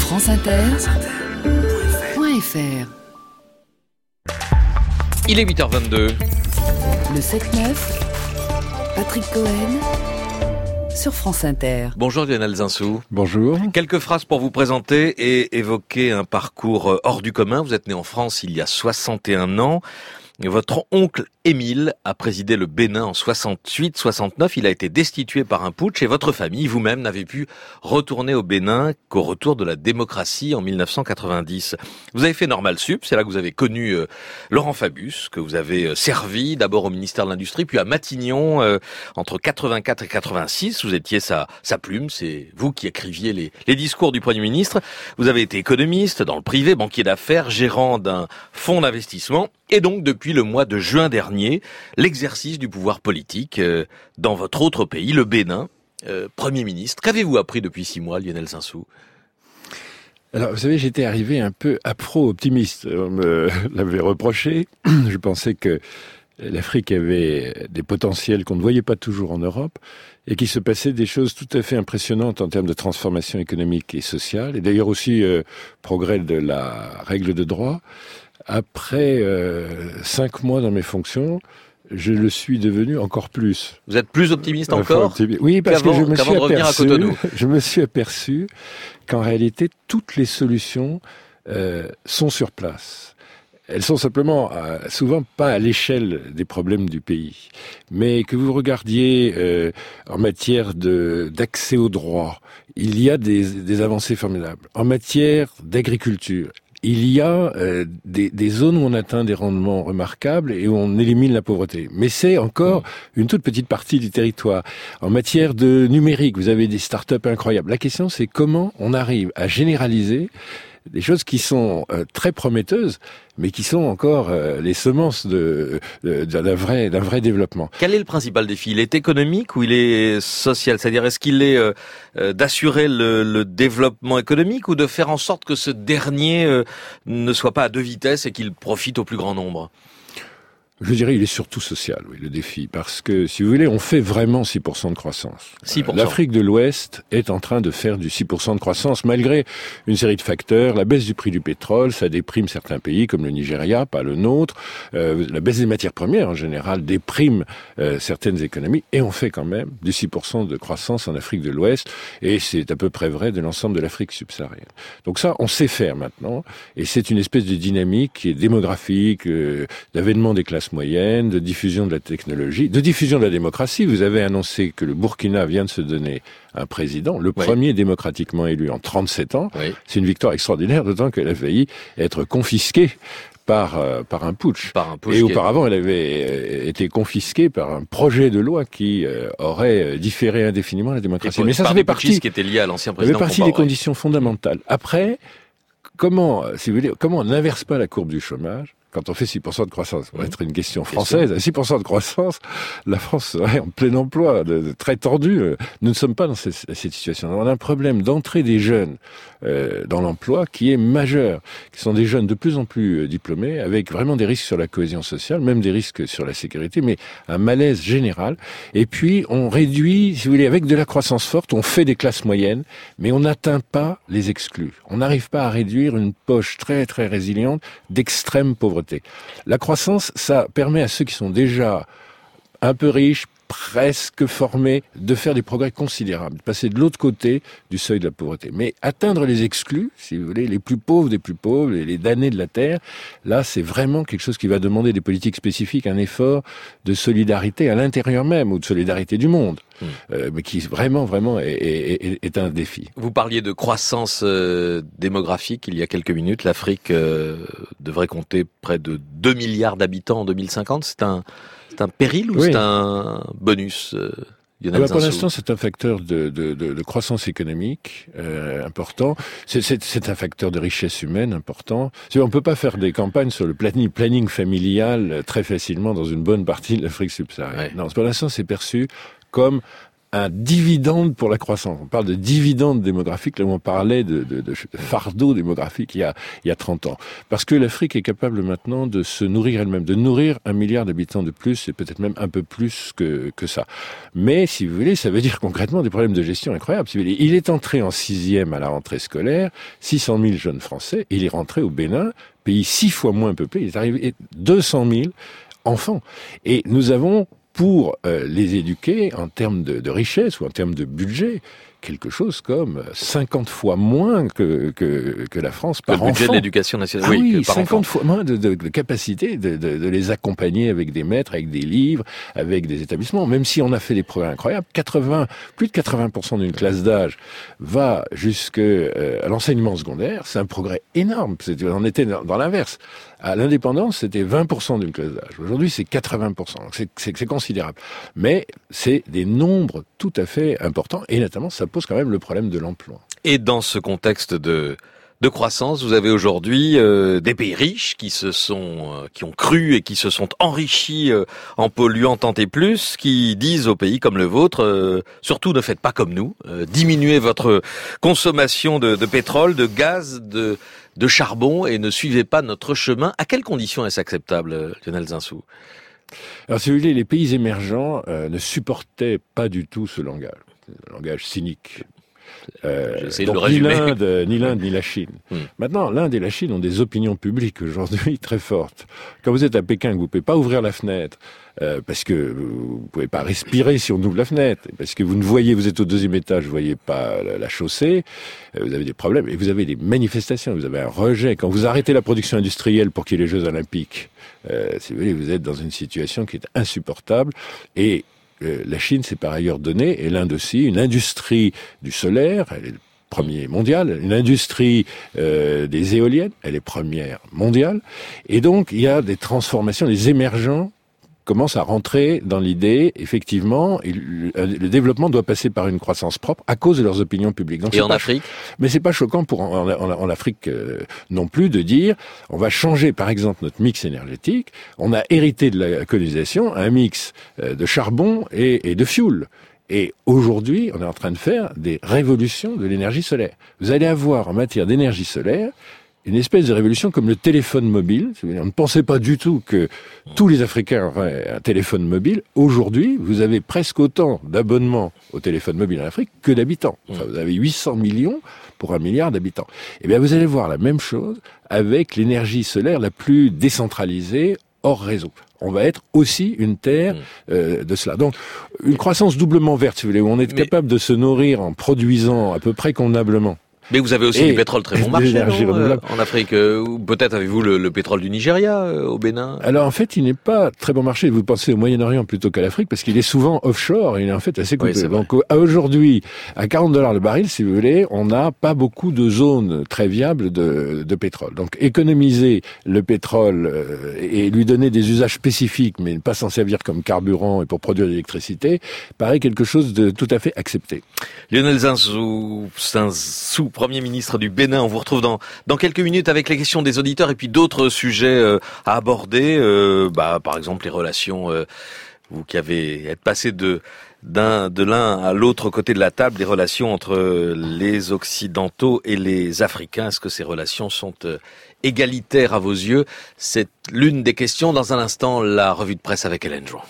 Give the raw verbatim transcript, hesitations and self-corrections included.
France Inter point F R. Il est huit heures vingt-deux. Le sept neuf, Patrick Cohen, sur France Inter. Bonjour Lionel Zinsou. Bonjour. Quelques phrases pour vous présenter et évoquer un parcours hors du commun. Vous êtes né en France il y a soixante et un ans. Votre oncle Émile a présidé le Bénin en soixante-huit soixante-neuf. Il a été destitué par un putsch et votre famille, vous-même, n'avez pu retourner au Bénin qu'au retour de la démocratie en mille neuf cent quatre-vingt-dix. Vous avez fait Normal Sup, c'est là que vous avez connu euh, Laurent Fabius, que vous avez euh, servi d'abord au ministère de l'Industrie, puis à Matignon euh, entre quatre-vingt-quatre et quatre-vingt-six. Vous étiez sa, sa plume, c'est vous qui écriviez les, les discours du Premier ministre. Vous avez été économiste dans le privé, banquier d'affaires, gérant d'un fonds d'investissement. Et donc, depuis le mois de juin dernier, l'exercice du pouvoir politique euh, dans votre autre pays, le Bénin, euh, Premier ministre. Qu'avez-vous appris depuis six mois, Lionel Zinsou ? Alors, vous savez, j'étais arrivé un peu afro-optimiste. On me l'avait reproché. Je pensais que l'Afrique avait des potentiels qu'on ne voyait pas toujours en Europe et qu'il se passait des choses tout à fait impressionnantes en termes de transformation économique et sociale. Et d'ailleurs aussi, euh, progrès de la règle de droit. Après euh, cinq mois dans mes fonctions, je le suis devenu encore plus. Vous êtes plus optimiste encore enfin, Oui, parce que je me, suis aperçu, je me suis aperçu qu'en réalité, toutes les solutions euh, sont sur place. Elles sont simplement, euh, souvent pas à l'échelle des problèmes du pays. Mais que vous regardiez euh, en matière de, d'accès au droit, il y a des, des avancées formidables. En matière d'agriculture, il y a euh, des, des zones où on atteint des rendements remarquables et où on élimine la pauvreté. Mais c'est encore une toute petite partie du territoire. En matière de numérique, vous avez des start-up incroyables. La question, c'est comment on arrive à généraliser des choses qui sont euh, très prometteuses, mais qui sont encore euh, les semences de, de, d'un vrai, d'un vrai développement. Quel est le principal défi ? Il est économique ou il est social ? C'est-à-dire, est-ce qu'il est euh, euh, d'assurer le, le développement économique ou de faire en sorte que ce dernier euh, ne soit pas à deux vitesses et qu'il profite au plus grand nombre ? Je dirais il est surtout social, oui, le défi. Parce que, si vous voulez, on fait vraiment six pour cent de croissance. six pour cent. L'Afrique de l'Ouest est en train de faire du six pour cent de croissance, malgré une série de facteurs. La baisse du prix du pétrole, ça déprime certains pays, comme le Nigeria, pas le nôtre. Euh, la baisse des matières premières, en général, déprime euh, certaines économies. Et on fait quand même du six pour cent de croissance en Afrique de l'Ouest. Et c'est à peu près vrai de l'ensemble de l'Afrique subsaharienne. Donc ça, on sait faire maintenant. Et c'est une espèce de dynamique qui est démographique, euh, d'avènement des classes moyenne, de diffusion de la technologie, de diffusion de la démocratie. Vous avez annoncé que le Burkina vient de se donner un président, le oui. premier démocratiquement élu en trente-sept ans. Oui. C'est une victoire extraordinaire, d'autant qu'elle a failli être confisquée par euh, par un putsch. Par un putsch et auparavant, elle avait euh, été confisquée par un projet de loi qui euh, aurait différé indéfiniment la démocratie. Mais ça, ça fait partie qui était lié à l'ancien président. Ça fait partie des conditions fondamentales. Après, comment, si vous voulez, comment on n'inverse pas la courbe du chômage? Quand on fait six pour cent de croissance, ça va être une question française. À six pour cent de croissance, la France serait en plein emploi, de, de, très tendue. Nous ne sommes pas dans cette, cette situation. On a un problème d'entrée des jeunes euh, dans l'emploi qui est majeur, qui sont des jeunes de plus en plus euh, diplômés, avec vraiment des risques sur la cohésion sociale, même des risques sur la sécurité, mais un malaise général. Et puis, on réduit, si vous voulez, avec de la croissance forte, on fait des classes moyennes, mais on n'atteint pas les exclus. On n'arrive pas à réduire une poche très, très résiliente d'extrême pauvreté. La croissance, ça permet à ceux qui sont déjà un peu riches, presque formés, de faire des progrès considérables, de passer de l'autre côté du seuil de la pauvreté. Mais atteindre les exclus, si vous voulez, les plus pauvres des plus pauvres, les damnés de la terre, là, c'est vraiment quelque chose qui va demander des politiques spécifiques, un effort de solidarité à l'intérieur même, ou de solidarité du monde. Mmh. Euh, mais qui vraiment, vraiment est, est, est un défi. Vous parliez de croissance euh, démographique il y a quelques minutes. L'Afrique euh, devrait compter près de deux milliards d'habitants en deux mille cinquante. C'est un, c'est un péril ou oui. c'est un bonus euh, Alors, pour l'instant, c'est un facteur de, de, de, de croissance économique euh, important. C'est, c'est, c'est un facteur de richesse humaine important. On ne peut pas faire des campagnes sur le planning, planning familial très facilement dans une bonne partie de l'Afrique subsaharienne. Ouais. Non, pour l'instant, c'est perçu comme un dividende pour la croissance. On parle de dividende démographique, là où on parlait de, de, de fardeau démographique il y a, il y a trente ans. Parce que l'Afrique est capable maintenant de se nourrir elle-même, de nourrir un milliard d'habitants de plus, et peut-être même un peu plus que, que ça. Mais, si vous voulez, ça veut dire concrètement des problèmes de gestion incroyables. Si vous voulez. Il est entré en sixième à la rentrée scolaire, six cent mille jeunes Français, il est rentré au Bénin, pays six fois moins peuplé, il est arrivé deux cent mille enfants. Et nous avons, pour euh, les éduquer, en termes de, de richesse ou en termes de budget, quelque chose comme cinquante fois moins que, que, que la France par enfant. Le budget de l'éducation nationale, ah oui, oui, que par cinquante enfant. fois moins de, de, de capacité de, de, de les accompagner avec des maîtres, avec des livres, avec des établissements. Même si on a fait des progrès incroyables, quatre-vingts, plus de quatre-vingts pour cent d'une classe d'âge va jusqu'à euh, l'enseignement secondaire. C'est un progrès énorme. C'était, on était dans, dans l'inverse. À l'indépendance, c'était vingt pour cent d'une classe d'âge. Aujourd'hui, c'est quatre-vingts pour cent. C'est, c'est, c'est considérable. Mais c'est des nombres tout à fait importants. Et notamment, ça pose quand même le problème de l'emploi. Et dans ce contexte de, de croissance, vous avez aujourd'hui euh, des pays riches qui se sont, euh, qui ont cru et qui se sont enrichis euh, en polluant tant et plus, qui disent aux pays comme le vôtre, euh, surtout ne faites pas comme nous, euh, diminuez votre consommation de, de pétrole, de gaz, de de charbon et ne suivez pas notre chemin. À quelles conditions est-ce acceptable, Lionel Zinsou ? Alors, si vous voulez, les pays émergents euh, ne supportaient pas du tout ce langage, le langage cynique. Euh, J'essaie donc, de le ni résumer. l'Inde, ni l'Inde, ni la Chine. Hmm. Maintenant, l'Inde et la Chine ont des opinions publiques aujourd'hui très fortes. Quand vous êtes à Pékin, vous ne pouvez pas ouvrir la fenêtre euh, parce que vous ne pouvez pas respirer si on ouvre la fenêtre, parce que vous ne voyez, vous êtes au deuxième étage, vous ne voyez pas la, la chaussée, euh, vous avez des problèmes et vous avez des manifestations, vous avez un rejet. Quand vous arrêtez la production industrielle pour qu'il y ait les Jeux Olympiques, euh, si vous voulez, vous êtes dans une situation qui est insupportable et Euh, la Chine s'est par ailleurs donnée, et l'Inde aussi, une industrie du solaire, elle est le premier mondial, une industrie euh, des éoliennes, elle est première mondiale, et donc il y a des transformations, les émergents commencent à rentrer dans l'idée, effectivement, et le, le développement doit passer par une croissance propre à cause de leurs opinions publiques. Donc, et en pas, Afrique ? Mais c'est pas choquant pour en, en, en Afrique euh, non plus de dire, on va changer par exemple notre mix énergétique. On a hérité de la colonisation un mix euh, de charbon et, et de fioul. Et aujourd'hui, on est en train de faire des révolutions de l'énergie solaire. Vous allez avoir en matière d'énergie solaire une espèce de révolution comme le téléphone mobile. On ne pensait pas du tout que tous les Africains auraient un téléphone mobile. Aujourd'hui, vous avez presque autant d'abonnements au téléphone mobile en Afrique que d'habitants. Enfin, vous avez huit cents millions pour un milliard d'habitants. Eh bien, vous allez voir la même chose avec l'énergie solaire la plus décentralisée hors réseau. On va être aussi une terre euh, de cela. Donc, une croissance doublement verte, si vous voulez, où on est Mais... capable de se nourrir en produisant à peu près convenablement. Mais vous avez aussi et du pétrole très bon marché non, euh, en Afrique. Euh, ou peut-être avez-vous le, le pétrole du Nigeria euh, au Bénin ? Alors en fait, il n'est pas très bon marché. Vous pensez au Moyen-Orient plutôt qu'à l'Afrique parce qu'il est souvent offshore. Il est en fait assez coûteux. Oui, donc à aujourd'hui, à quarante dollars le baril, si vous voulez, on n'a pas beaucoup de zones très viables de, de pétrole. Donc économiser le pétrole euh, et lui donner des usages spécifiques, mais ne pas s'en servir comme carburant et pour produire de l'électricité, paraît quelque chose de tout à fait accepté. Lionel Zinsou, Zinsou Premier ministre du Bénin. On vous retrouve dans dans quelques minutes avec les questions des auditeurs et puis d'autres sujets euh, à aborder. Euh, bah, par exemple, les relations. Euh, vous qui avez êtes passé de d'un de l'un à l'autre côté de la table, les relations entre les Occidentaux et les Africains. Est-ce que ces relations sont euh, égalitaires à vos yeux ? C'est l'une des questions. Dans un instant, la revue de presse avec Hélène Jouan.